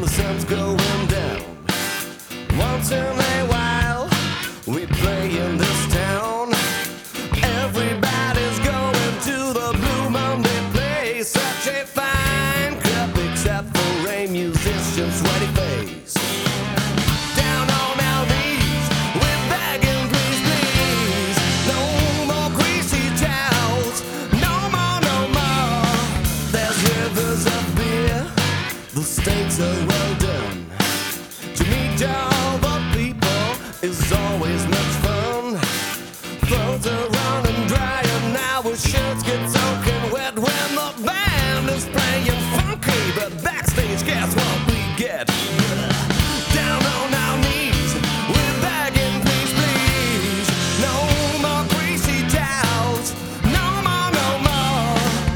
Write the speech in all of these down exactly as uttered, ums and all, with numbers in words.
sun's going down. Once in a while, we play in this town. Everybody's going to the Blue Monday place. Such a fine crowd, except for a musician's sweaty face. Down on our knees, we're begging, please, please. No more greasy towels, no more, no more. There's rivers of beer, the steaks are well done. To meet all the people is always much fun. Clothes are running dry and our shirts get soaking wet when the band is playing funky. But backstage, guess what we get? Down on our knees, we're begging, please, please. No more greasy towels, no more, no more.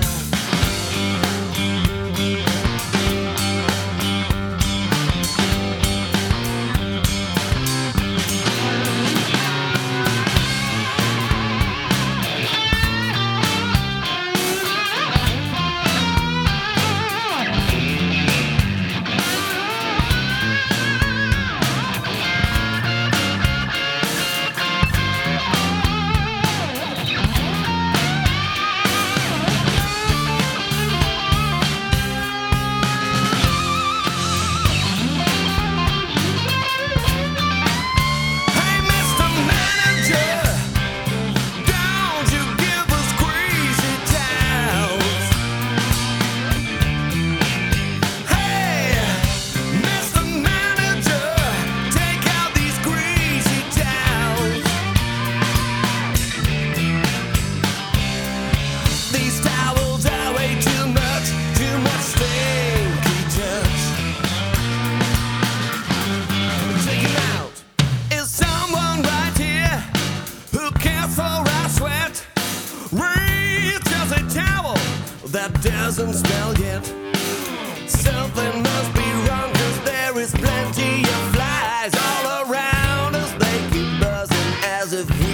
That doesn't smell yet. Something must be wrong, cause there is plenty of flies all around us. They keep buzzing as if we